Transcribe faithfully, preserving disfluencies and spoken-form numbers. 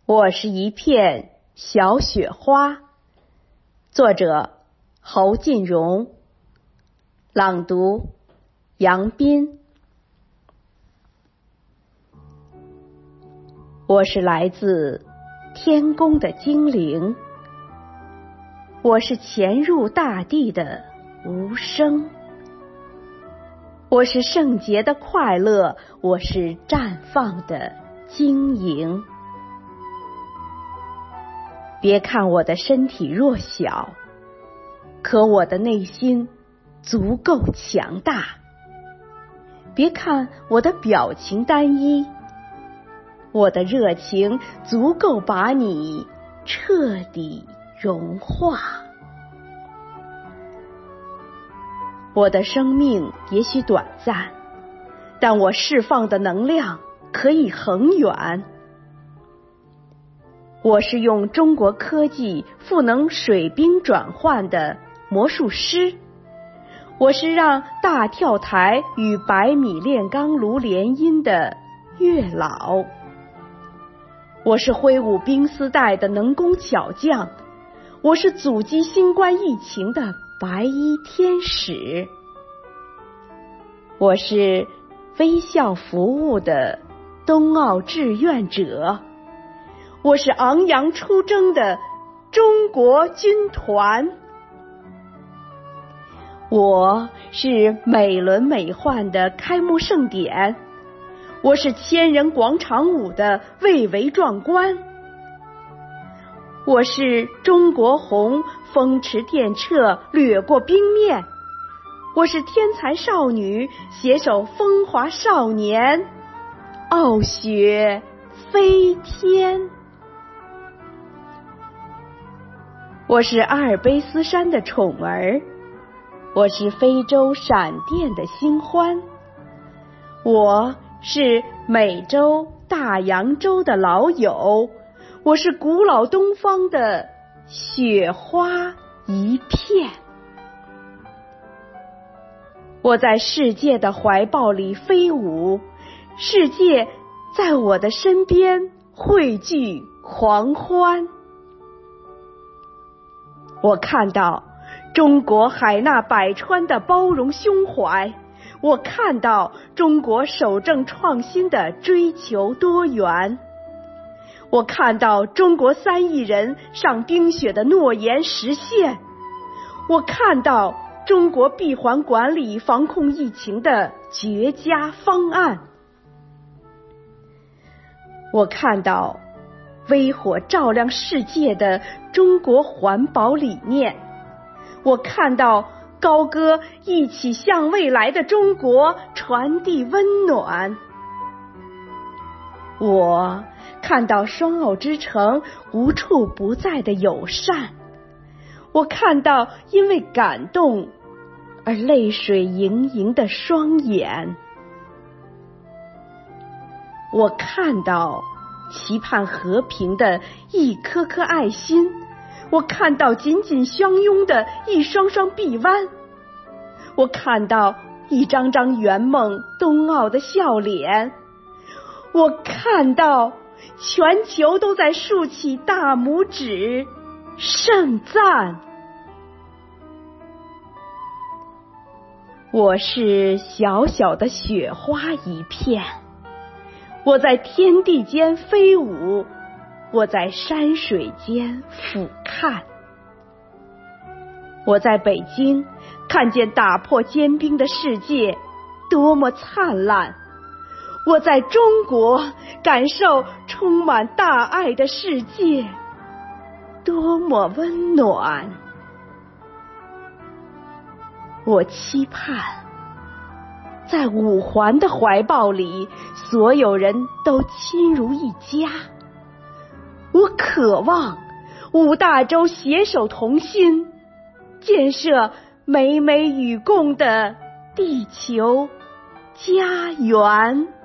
我是一片小雪花。作者侯进荣，朗读杨斌。我是来自天宫的精灵，我是潜入大地的无声，我是圣洁的快乐，我是绽放的晶莹。别看我的身体弱小，可我的内心足够强大。别看我的表情单一，我的热情足够把你彻底融化。我的生命也许短暂，但我释放的能量可以恒远。我是用中国科技赋能水冰转换的魔术师，我是让大跳台与百米炼钢炉联姻的月老，我是挥舞冰丝带的能工巧匠，我是阻击新冠疫情的白衣天使，我是微笑服务的冬奥志愿者，我是昂扬出征的中国军团，我是美轮美奂的开幕盛典，我是千人广场舞的蔚为壮观，我是中国红风驰电掣掠过冰面，我是天才少女携手风华少年傲雪飞天，我是阿尔卑斯山的宠儿，我是非洲闪电的新欢，我是美洲大洋洲的老友，我是古老东方的雪花一片。我在世界的怀抱里飞舞，世界在我的身边汇聚狂欢。我看到中国海纳百川的包容胸怀，我看到中国守正创新的追求多元，我看到中国三亿人上冰雪的诺言实现，我看到中国闭环管理防控疫情的绝佳方案，我看到微火照亮世界的中国环保理念，我看到高歌一起向未来的中国传递温暖，我看到双奥之城无处不在的友善，我看到因为感动而泪水盈盈的双眼，我看到期盼和平的一颗颗爱心，我看到紧紧相拥的一双双臂弯，我看到一张张圆梦冬奥的笑脸，我看到全球都在竖起大拇指盛赞。我是小小的雪花一片，我在天地间飞舞，我在山水间俯瞰，我在北京看见打破坚冰的世界多么灿烂，我在中国感受充满大爱的世界多么温暖。我期盼在五环的怀抱里，所有人都亲如一家。我渴望五大洲携手同心，建设美美与共的地球家园。